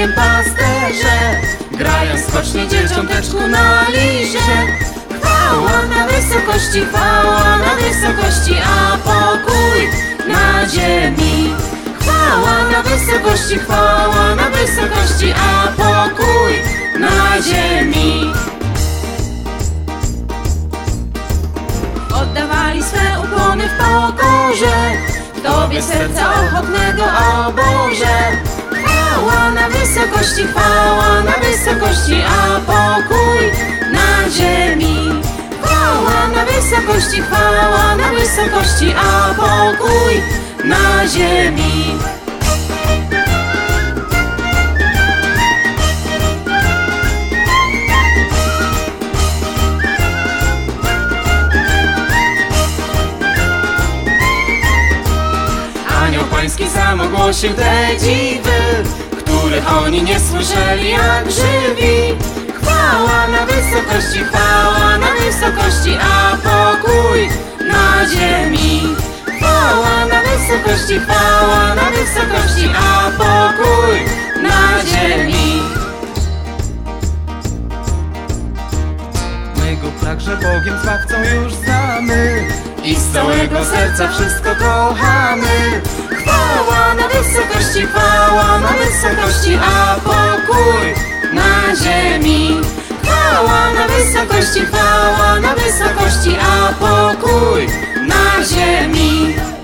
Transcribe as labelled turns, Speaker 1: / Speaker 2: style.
Speaker 1: Betlejem pasterze grają skocznie dzieciąteczku na lirze. Chwała na wysokości, a pokój na ziemi. Chwała na wysokości, a pokój na ziemi. Oddawali swe ukłony w pokorze Tobie serca ochotnego, o Boże. Chwała na wysokości, a pokój na ziemi. Chwała na wysokości, a pokój na ziemi. Anioł Pański sam ogłosił te dziwy, których oni nie słyszeli jak żywi. Chwała na wysokości, a pokój na ziemi. Chwała na wysokości, a pokój na ziemi.
Speaker 2: My Go także Bogiem Zbawcą już znamy
Speaker 1: I z całego serca wszystko kochamy. Chwała na wysokości, a pokój na ziemi. Chwała na wysokości, a pokój na ziemi.